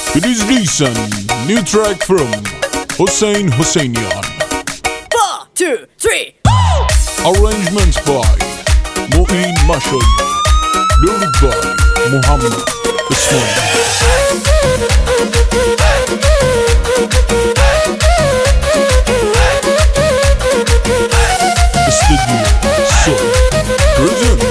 It is recent new track from Hussein Husseinian. 1, 2, 3. Arrangements by Moin Masharian. Lyric by Muhammad Usman. Studio Soul Present.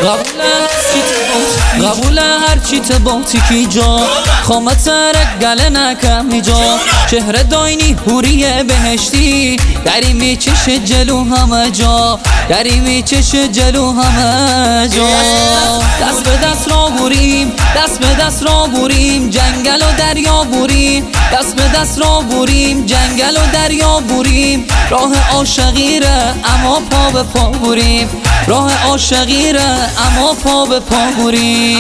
قبول هر چی تباتی کی جا خامت سرک گله نکم جا چهره داینی هوریه بهشتی دری میچش جلو همه جا دری میچش جلو همه جا دست به دست را بریم دست به دست را بریم جنگل و دریا بریم دست به دست را بریم جنگل و دریا بریم راه عاشقیره اما پا به پا بریم راه عاشقیره اما پا به پا بریم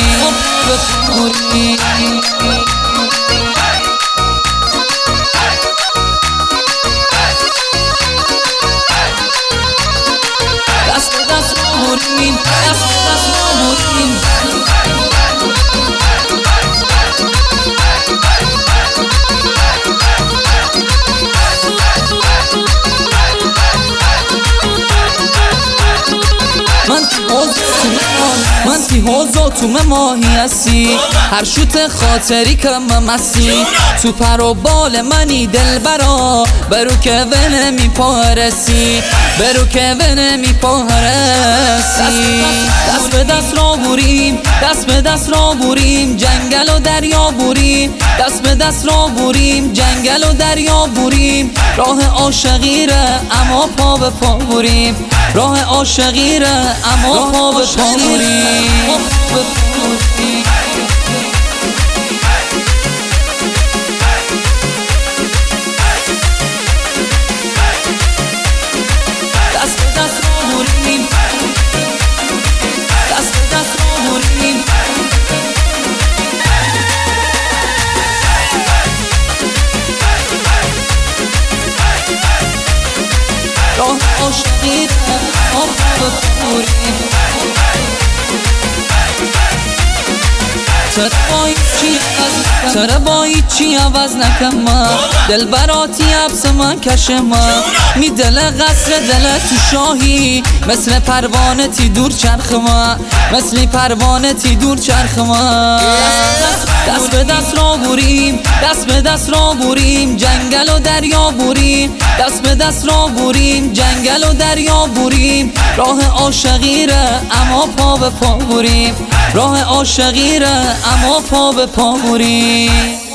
دست به دست بریم دست به دست بریم من تی حوزا تو ماهی هستی هر شوت خاطری کم مسی تو پر و بال منی دل برو که ونه می پارسی برو که ونه می پارسی دست به دست را بریم دست به دست را بریم جنگل و دریا بریم دست به دست را بریم جنگل و دریا بریم راه عاشقیره اما پا به پا بریم راه عاشقیره اما پا به پا بریم دست به دست را بریم دست به دست را بریم راه عاشقیره اما پا به پا بریم چرا با هیچی عوض نکم دل براتی عبس من کشم می دل قصر دل تو شاهی مثل پروانه تی دور چرخم مثل پروانه تی دور چرخم دست به دست را بریم دست به دست را بریم جنگل و دریا بریم دست به دست را بریم جنگل و دریا بریم راه عاشقیره اما پا به پا بریم راه عاشقیره اما پا به پا بریم